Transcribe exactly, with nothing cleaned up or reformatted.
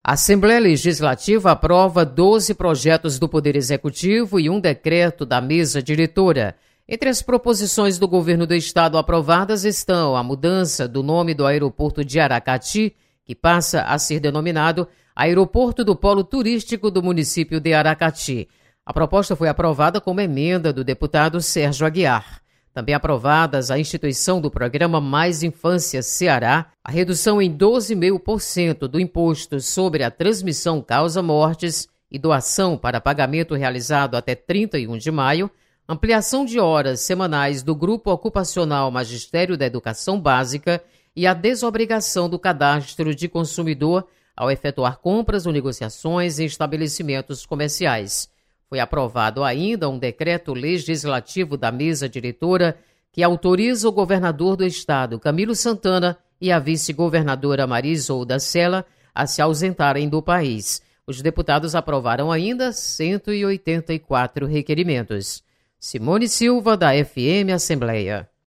A Assembleia Legislativa aprova doze projetos do Poder Executivo e um decreto da mesa diretora. Entre as proposições do governo do estado aprovadas estão a mudança do nome do aeroporto de Aracati, que passa a ser denominado Aeroporto do Polo Turístico do município de Aracati. A proposta foi aprovada como emenda do deputado Sérgio Aguiar. Também aprovadas a instituição do programa Mais Infância Ceará, a redução em doze vírgula cinco por cento do imposto sobre a transmissão causa-mortes e doação para pagamento realizado até trinta e um de maio, ampliação de horas semanais do Grupo Ocupacional Magistério da Educação Básica e a desobrigação do cadastro de consumidor ao efetuar compras ou negociações em estabelecimentos comerciais. Foi aprovado ainda um decreto legislativo da mesa diretora que autoriza o governador do estado, Camilo Santana, e a vice-governadora Marisolda Sela a se ausentarem do país. Os deputados aprovaram ainda cento e oitenta e quatro requerimentos. Simone Silva, da F M Assembleia.